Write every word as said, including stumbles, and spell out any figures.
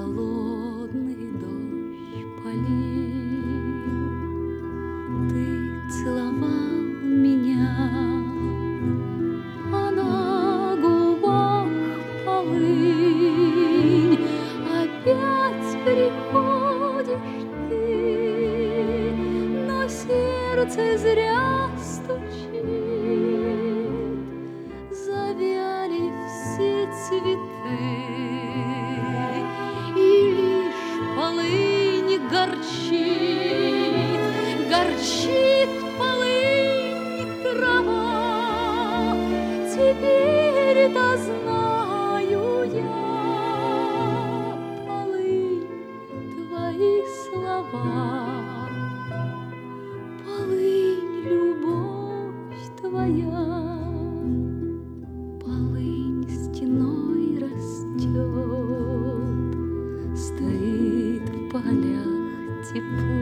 холодный дождь полил, ты целовал меня, а на губах полынь. Опять приходишь ты, но сердце зря стучит, завяли все цветы, и лишь полынь горчит, горчит полынь трава. Теперь-то знаю я, полынь, твои слова, полынь, любовь твоя. Полынь стеной растет, стоит в полях тепло.